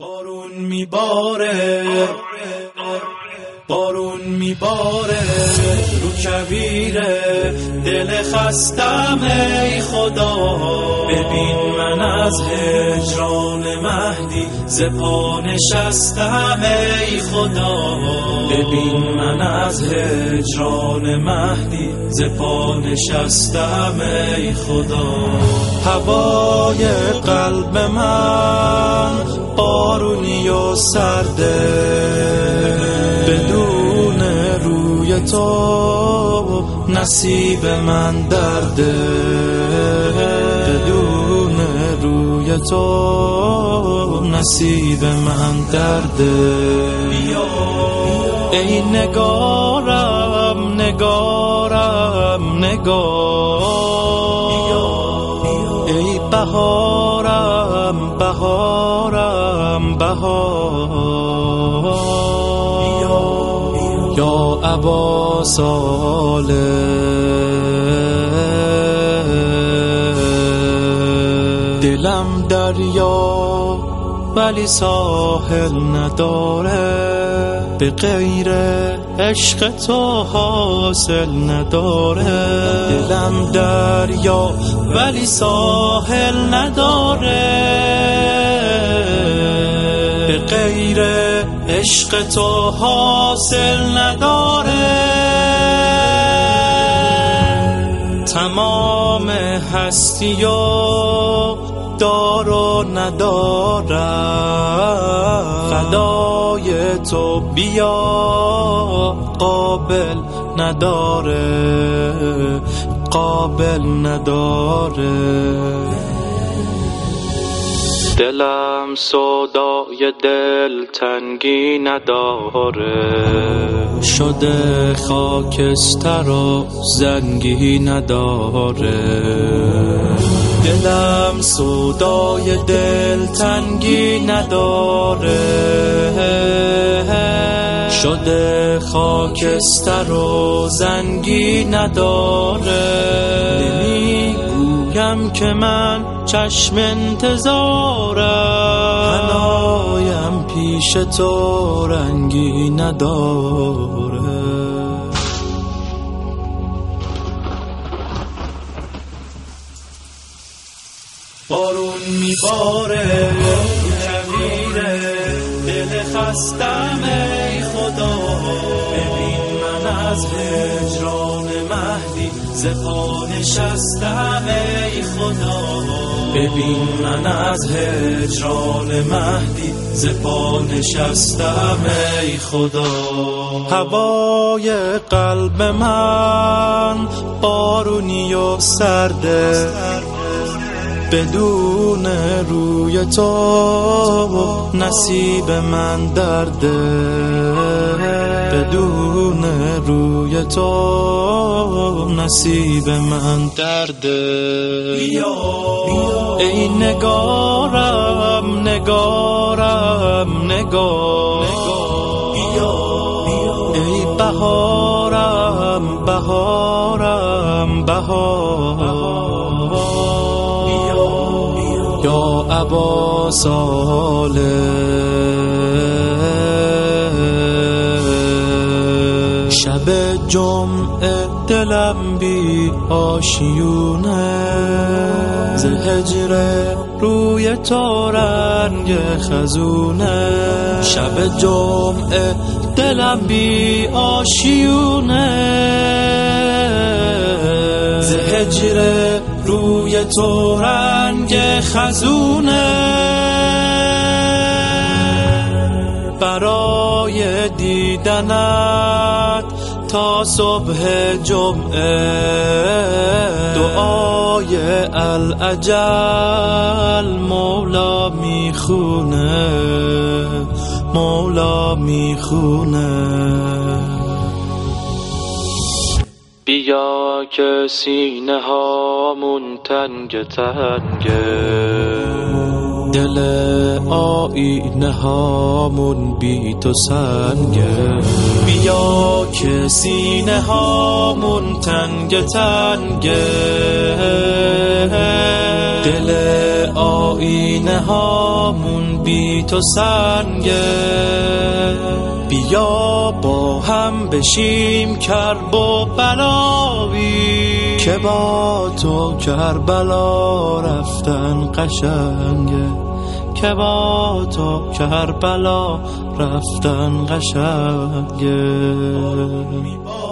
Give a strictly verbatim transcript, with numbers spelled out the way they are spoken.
بارون میباره بارون میباره رو کویره دل خستم ای خدا. ببین من از هجران مهدی ز پا نشستم ای خدا. ببین من از هجران مهدی ز پا نشستم ای خدا. هوای قلب من بارونی و سرده، بدون روی تو نصیب من درده. بدون روی تو نصیب من درده. ای نگارم نگارم نگار، ای بهارم بهارم بهار. یا ابا صالح دلم دریا ولی ساحل نداره، به غیر عشق تو حاصل نداره. دلم دریا ولی ساحل نداره، به غیر عشق تو حاصل نداره. تمام هستی و دار و ندارم، فدای تو بیا قابل نداره قابل نداره. دلم سودای دل تنگی نداره، شده خاکستر و زنگی نداره. دلم سودای دل تنگی نداره، شده خاکستر و زنگی نداره. نمیگویم که من چشم انتظارم، حنایم پیش تو رنگی نداره. بارون میباره کویره دل خستم ای خدا. ببین من از هجران مهدی ز پا نشستم ای خدا. ببین من از هجران مهدی ز پا نشستم ای خدا. هوای قلب من بارونی و سرده، بدون روی تو نصیب من درده. بدون روی تو نصیب من درده. ای نگارم نگارم نگار، ای بهارم بهارم بهار. یا ابا صالح شب جمعه دلم بی آشیونه، ز هجر روی تو رنگ خزونه. شب جمعه دلم بی آشیونه، ز هجر روی تو رنگ خزونه. برای دیدنت تا صبح جمعه دعای الاجل مولا میخونه مولا میخونه. بیا که سینه هامون تنگ تنگه، دل آینه هامون بی تو سنگه، بیا که سینه هامون تنگ تنگه. دل آینه هامون بی تو سنگه، بیا با هم بشیم کرب و بلاوی، که با تو کربلا رفتن قشنگه، که با تو کربلا رفتن قشنگه.